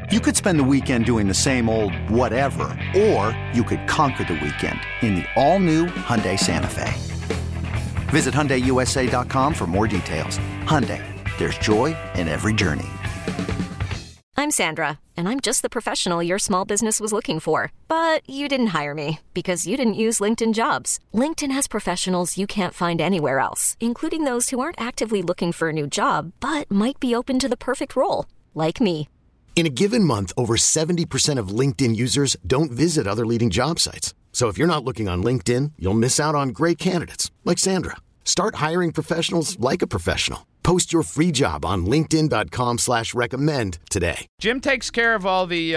You could spend the weekend doing the same old whatever, or you could conquer the weekend in the all-new Hyundai Santa Fe. Visit HyundaiUSA.com for more details. Hyundai, there's joy in every journey. I'm Sandra, and I'm just the professional your small business was looking for. But you didn't hire me because you didn't use LinkedIn Jobs. LinkedIn has professionals you can't find anywhere else, including those who aren't actively looking for a new job, but might be open to the perfect role, like me. In a given month, over 70% of LinkedIn users don't visit other leading job sites. So if you're not looking on LinkedIn, you'll miss out on great candidates like Sandra. Start hiring professionals like a professional. Post your free job on linkedin.com/recommend today. Jim takes care of all the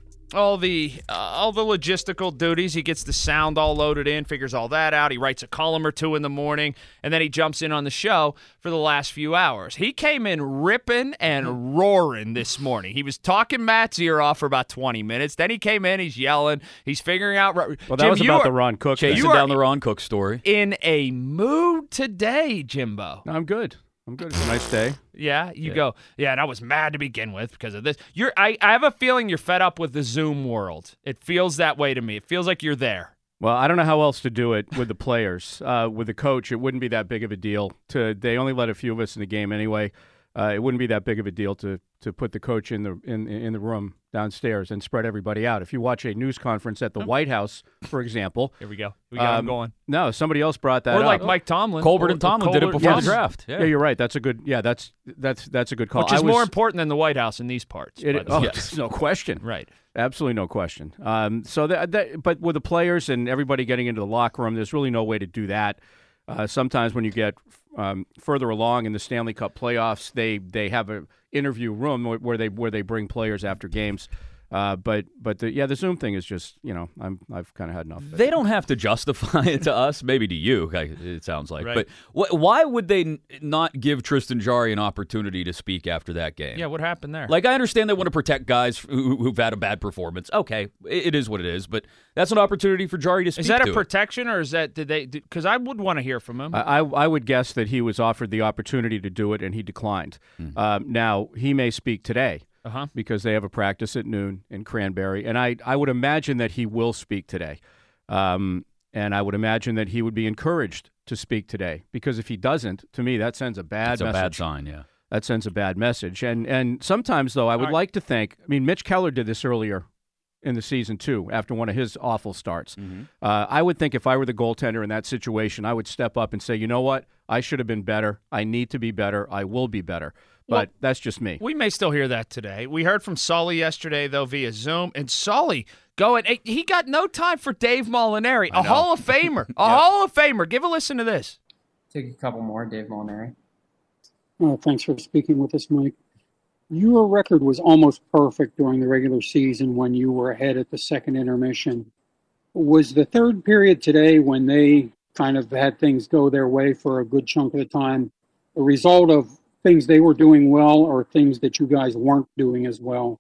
logistical duties. He gets the sound all loaded in, figures all that out. He writes a column or two in the morning, and then he jumps in on the show for the last few hours. He came in ripping and roaring this morning. He was talking Matt's ear off for about 20 minutes. Then he came in, he's yelling, he's figuring out. Well, that Jim, was about the Ron Cook. Chasing down the Ron Cook story. In a mood today, Jimbo. No, I'm good. It's a nice day. Yeah, you go. Yeah, and I was mad to begin with because of this. I have a feeling you're fed up with the Zoom world. It feels that way to me. It feels like you're there. Well, I don't know how else to do it with the players. With the coach, it wouldn't be that big of a deal. They only let a few of us in the game anyway. It wouldn't be that big of a deal to put the coach in the room downstairs and spread everybody out. If you watch a news conference at the White House, for example. Here we go. We got him going. No, somebody else brought that up. Or like Mike Tomlin. Colbert and Tomlin did it before the draft. Yeah, you're right. That's a good. Yeah, that's a good call. Which is more important than the White House in these parts. Yes. No question. Right. Absolutely no question. But with the players and everybody getting into the locker room, there's really no way to do that. Sometimes when you get further along in the Stanley Cup playoffs, they have an interview room where they bring players after games. But the Zoom thing is just, I've kind of had enough. They don't have to justify it to us, maybe to you, it sounds like. Right. But why would they not give Tristan Jarry an opportunity to speak after that game? Yeah, what happened there? Like, I understand they want to protect guys who've had a bad performance. Okay, it is what it is, but that's an opportunity for Jarry to speak. Is that a protection, or is that because I would want to hear from him. I would guess that he was offered the opportunity to do it and he declined. Now, he may speak today. Because they have a practice at noon in Cranberry. And I would imagine that he will speak today. And I would imagine that he would be encouraged to speak today. Because if he doesn't, to me, that sends a bad message. That's a bad sign, yeah. That sends a bad message. And sometimes, though, I would like to think, Mitch Keller did this earlier in the season, too, after one of his awful starts. I would think if I were the goaltender in that situation, I would step up and say, you know what? I should have been better. I need to be better. I will be better. But that's just me. We may still hear that today. We heard from Sully yesterday, though, via Zoom. And Sully he got no time for Dave Molinari, a Hall of Famer. Hall of Famer. Give a listen to this. Take a couple more, Dave Molinari. Thanks for speaking with us, Mike. Your record was almost perfect during the regular season when you were ahead at the second intermission. Was the third period today, when they kind of had things go their way for a good chunk of the time, a result of things they were doing well or things that you guys weren't doing as well?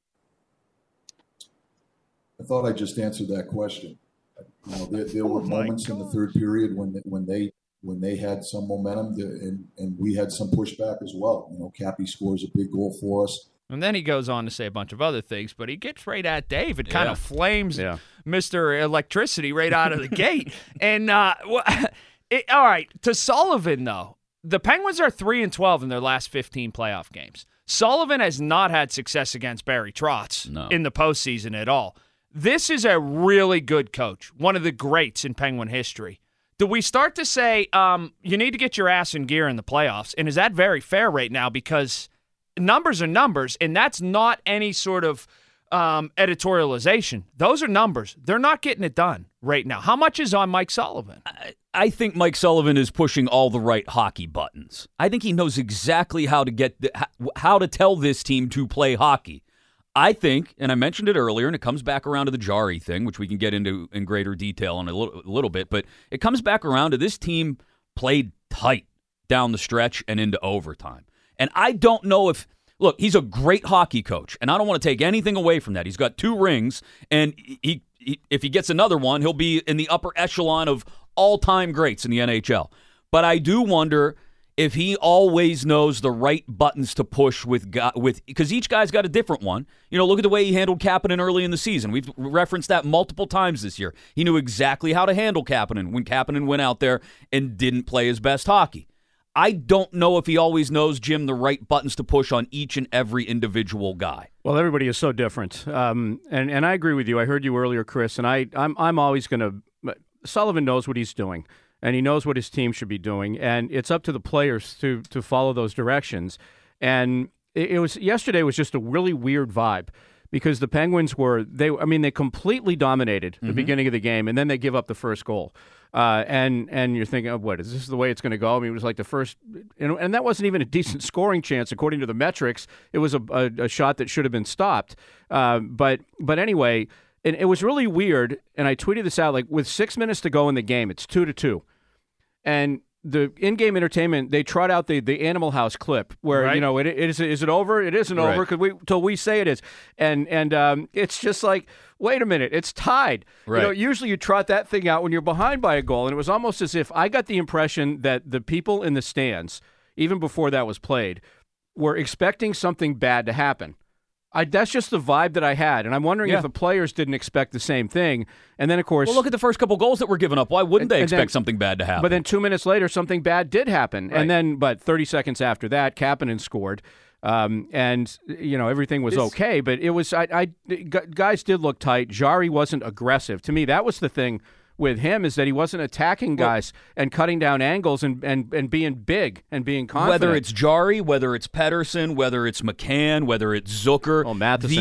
I thought I just answered that question. There were moments in the third period when they had some momentum and we had some pushback as well. Cappy scores a big goal for us. And then he goes on to say a bunch of other things, but he gets right at Dave. It kind of flames Mr. Electricity right out of the gate. And all right, to Sullivan, though. The Penguins are 3-12 in their last 15 playoff games. Sullivan has not had success against Barry Trotz in the postseason at all. This is a really good coach, one of the greats in Penguin history. Do we start to say you need to get your ass in gear in the playoffs? And is that very fair right now? Because numbers are numbers, and that's not any sort of editorialization. Those are numbers. They're not getting it done right now. How much is on Mike Sullivan? I think Mike Sullivan is pushing all the right hockey buttons. I think he knows exactly how to tell this team to play hockey. I think, and I mentioned it earlier, and it comes back around to the Jarry thing, which we can get into in greater detail in a little bit, but it comes back around to this team played tight down the stretch and into overtime. And I don't know if, look, he's a great hockey coach, and I don't want to take anything away from that. He's got 2 rings, and if he gets another one, he'll be in the upper echelon of all-time greats in the NHL. But I do wonder if he always knows the right buttons to push with because each guy's got a different one. Look at the way he handled Kapanen early in the season. We've referenced that multiple times this year. He knew exactly how to handle Kapanen when Kapanen went out there and didn't play his best hockey. I don't know if he always knows, Jim, the right buttons to push on each and every individual guy. Well, everybody is so different, and I agree with you. I heard you earlier, Chris, and I'm always going to. Sullivan knows what he's doing, and he knows what his team should be doing, and it's up to the players to follow those directions. And yesterday was just a really weird vibe because the Penguins they completely dominated the beginning of the game, and then they give up the first goal. And you're thinking, what, is this the way it's going to go? I mean, it was like the first, and that wasn't even a decent scoring chance according to the metrics. It was a shot that should have been stopped. But anyway, and it was really weird. And I tweeted this out, like with 6 minutes to go in the game, it's 2-2, and the in-game entertainment, they trot out the Animal House clip where right. Is it over? It isn't over till we say it is, and it's just like, wait a minute, it's tied. Right. Usually you trot that thing out when you're behind by a goal, and it was almost as if I got the impression that the people in the stands, even before that was played, were expecting something bad to happen. That's just the vibe that I had, and I'm wondering if the players didn't expect the same thing. And then, of course... Well, look at the first couple gols that were given up. Why wouldn't they expect something bad to happen? But then 2 minutes later, something bad did happen. Right. And then, 30 seconds after that, Kapanen scored. And, everything was okay. But it was... guys did look tight. Jarry wasn't aggressive. To me, that was the thing with him, is that he wasn't attacking guys and cutting down angles and being big and being confident. Whether it's Jarry, whether it's Pettersson, whether it's McCann, whether it's Zucker. Oh, Matheson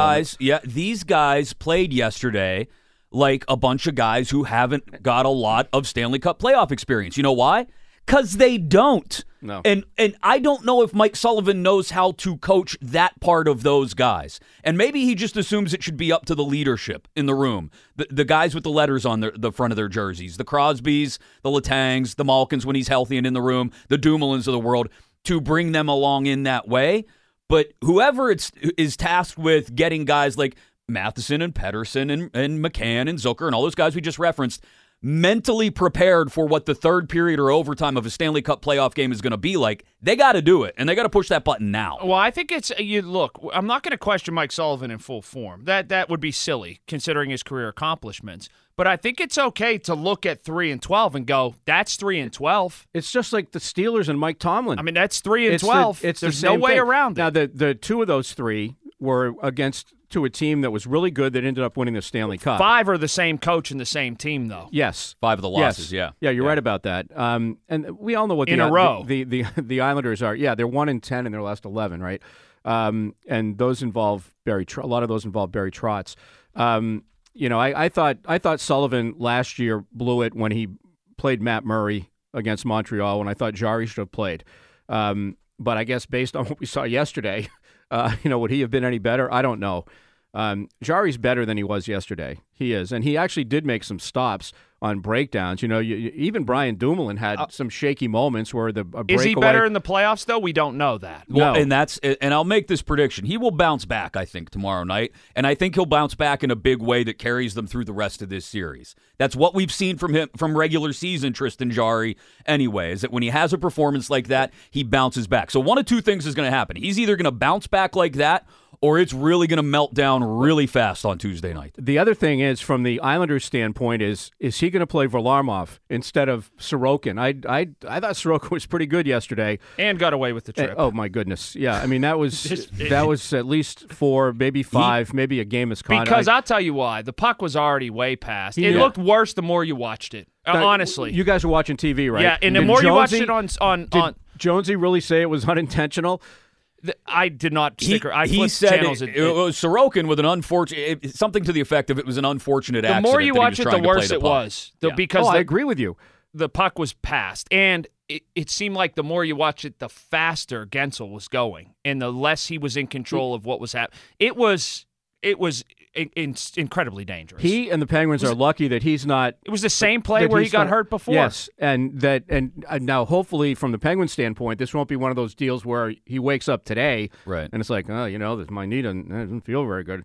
these guys played yesterday like a bunch of guys who haven't got a lot of Stanley Cup playoff experience. You know why? Because they don't. No. And I don't know if Mike Sullivan knows how to coach that part of those guys. And maybe he just assumes it should be up to the leadership in the room. The guys with the letters on the front of their jerseys. The Crosbys, the Letangs, the Malkins when he's healthy and in the room, the Dumoulins of the world, to bring them along in that way. But whoever is tasked with getting guys like Matheson and Pettersson and McCann and Zucker and all those guys we just referenced mentally prepared for what the third period or overtime of a Stanley Cup playoff game is going to be like, they got to do it, and they got to push that button now. Well, I think look, I'm not going to question Mike Sullivan in full form. That would be silly, considering his career accomplishments. But I think it's okay to look at 3-12 and go, that's 3-12. It's just like the Steelers and Mike Tomlin. I mean, that's 3-12. There's no way around it. Now, the two of those three were to a team that was really good that ended up winning the Stanley Cup. 5 are the same coach and the same team, though. Yes. 5 of the losses, Yeah, you're right about that. And we all know what in a row. The Islanders are. Yeah, they're 1-10 in their last 11, right? And those involve a lot of those involve Barry Trotz. I thought Sullivan last year blew it when he played Matt Murray against Montreal, when I thought Jarry should have played. But I guess based on what we saw yesterday, would he have been any better? I don't know. Jarry's better than he was yesterday. He is. And he actually did make some stops on breakdowns. Even Brian Dumoulin had some shaky moments where a breakaway. Is he better in the playoffs, though? We don't know that. Well, no. And I'll make this prediction. He will bounce back, I think, tomorrow night. And I think he'll bounce back in a big way that carries them through the rest of this series. That's what we've seen from him from regular season, Tristan Jarry, anyway, is that when he has a performance like that, he bounces back. So one of two things is going to happen. He's either going to bounce back like that, or it's really going to melt down really fast on Tuesday night. The other thing is, from the Islanders' standpoint, is he going to play Varlamov instead of Sorokin? I thought Sorokin was pretty good yesterday. And got away with the trip. Oh, my goodness. Yeah, I mean, that was at least 4, maybe 5, maybe a game misconduct. Because I'll tell you why. The puck was already way past. It looked worse the more you watched it, honestly. You guys are watching TV, right? Yeah, and the more you watched it on Did Jonesy really say it was unintentional? I did not stick her. He said channels. It was Sorokin with an unfortunate, something to the effect of it was an unfortunate accident. The more you watch it, the worse it was. Because I agree with you. The puck was passed, and it seemed like the more you watch it, the faster Gensel was going, and the less he was in control of what was happening. It was incredibly dangerous. He and the Penguins are lucky that he's not. It was the same play where he got hurt before. Yes, and now hopefully from the Penguins' standpoint, this won't be one of those deals where he wakes up today, right? And it's like, my knee doesn't feel very good.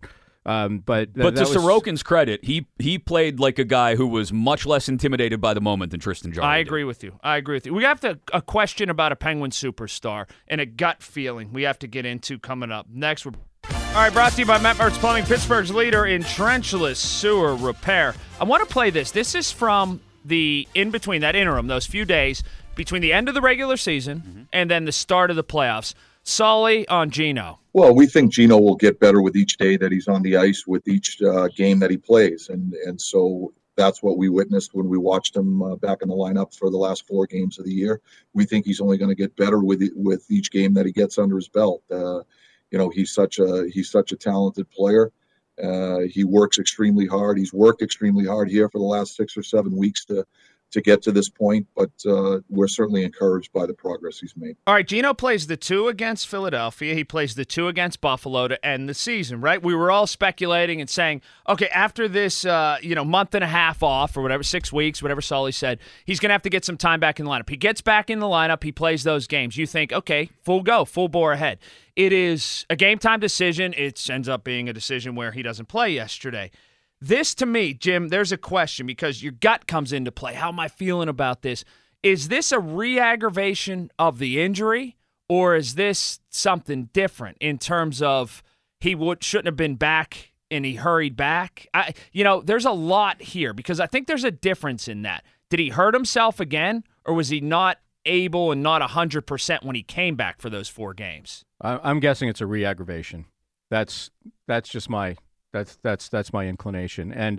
But to Sorokin's credit, he played like a guy who was much less intimidated by the moment than Tristan Jarry. I agree with you. We have a question about a Penguin superstar and a gut feeling we have to get into coming up next. All right, brought to you by Matt Mertz Plumbing, Pittsburgh's leader in trenchless sewer repair. I want to play this. This is from the in-between, that interim, those few days between the end of the regular season and then the start of the playoffs. Sully on Gino. Well, we think Gino will get better with each day that he's on the ice, with each game that he plays. And so that's what we witnessed when we watched him back in the lineup for the last 4 games of the year. We think he's only going to get better with each game that he gets under his belt. He's such a talented player. He works extremely hard. He's worked extremely hard here for the last 6 or 7 weeks to get to this point, but we're certainly encouraged by the progress he's made. All right, Gino plays the 2 against Philadelphia. He plays the 2 against Buffalo to end the season, right? We were all speculating and saying, okay, after this month and a half off or whatever, 6 weeks, whatever Sully said, he's going to have to get some time back in the lineup. He gets back in the lineup. He plays those games. You think, okay, full go, full bore ahead. It is a game-time decision. It ends up being a decision where he doesn't play yesterday. This, to me, Jim, there's a question because your gut comes into play. How am I feeling about this? Is this a re-aggravation of the injury, or is this something different in terms of he shouldn't have been back and he hurried back? There's a lot here because I think there's a difference in that. Did he hurt himself again, or was he not able and not 100% when he came back for those 4 games? I'm guessing it's a re-aggravation. That's just my... That's my inclination. And,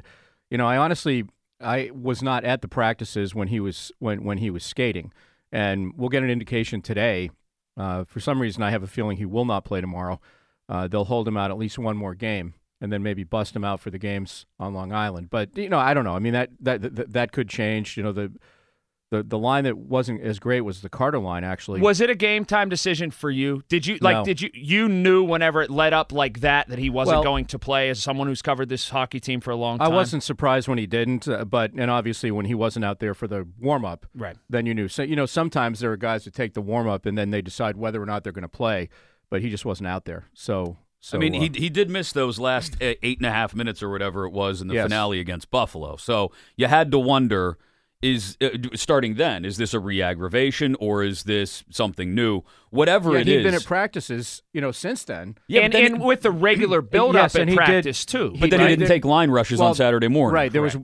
I was not at the practices when he was skating. And we'll get an indication today. For some reason, I have a feeling he will not play tomorrow. They'll hold him out at least one more game and then maybe bust him out for the games on Long Island. But, I don't know. I mean, that could change. The line that wasn't as great was the Carter line, actually. Was it a game-time decision for you? Did you No. You knew whenever it led up like that he wasn't going to play as someone who's covered this hockey team for a long time? I wasn't surprised when he didn't, and obviously when he wasn't out there for the warm-up, right? Then you knew. So, sometimes there are guys that take the warm-up and then they decide whether or not they're going to play, but he just wasn't out there. So I mean, he did miss those last 8.5 minutes or whatever it was in the finale against Buffalo. So you had to wonder, starting then, is this a re-aggravation or is this something new? Whatever it is. He'd been at practices, since then. Yeah, and with the regular build-up at practice, too. But then he didn't take line rushes on Saturday morning. Right. There was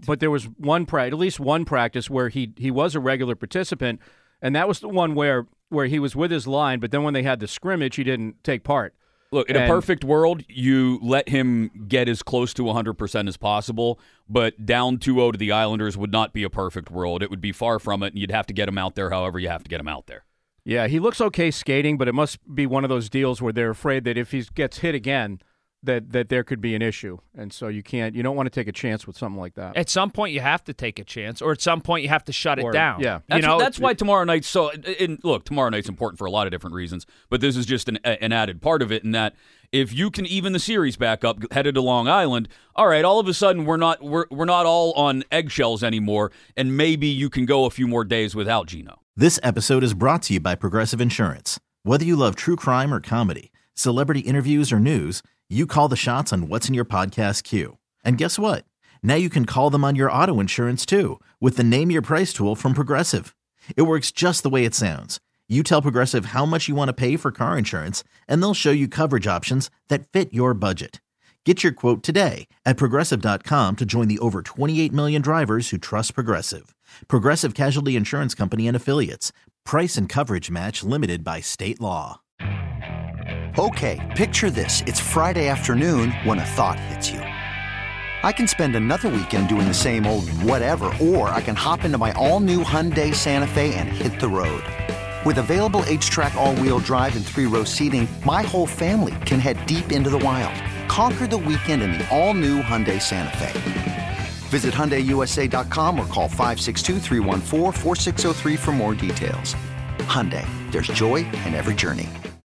at least one practice where he was a regular participant, and that was the one where he was with his line, but then when they had the scrimmage, he didn't take part. Look, in a perfect world, you let him get as close to 100% as possible, but down 2-0 to the Islanders would not be a perfect world. It would be far from it, and you'd have to get him out there however you have to get him out there. Yeah, he looks okay skating, but it must be one of those deals where they're afraid that if he gets hit again, that there could be an issue. And so you don't want to take a chance with something like that. At some point, you have to take a chance, or at some point, you have to shut it down. Yeah. That's why tomorrow night's tomorrow night's important for a lot of different reasons, but this is just an added part of it in that if you can even the series back up, headed to Long Island, all right, all of a sudden we're not all on eggshells anymore, and maybe you can go a few more days without Gino. This episode is brought to you by Progressive Insurance. Whether you love true crime or comedy, celebrity interviews or news, you call the shots on what's in your podcast queue. And guess what? Now you can call them on your auto insurance too with the Name Your Price tool from Progressive. It works just the way it sounds. You tell Progressive how much you want to pay for car insurance, and they'll show you coverage options that fit your budget. Get your quote today at Progressive.com to join the over 28 million drivers who trust Progressive. Progressive Casualty Insurance Company and Affiliates. Price and coverage match limited by state law. Okay, picture this. It's Friday afternoon when a thought hits you. I can spend another weekend doing the same old whatever, or I can hop into my all-new Hyundai Santa Fe and hit the road. With available H-Track all-wheel drive and 3-row seating, my whole family can head deep into the wild. Conquer the weekend in the all-new Hyundai Santa Fe. Visit HyundaiUSA.com or call 562-314-4603 for more details. Hyundai, there's joy in every journey.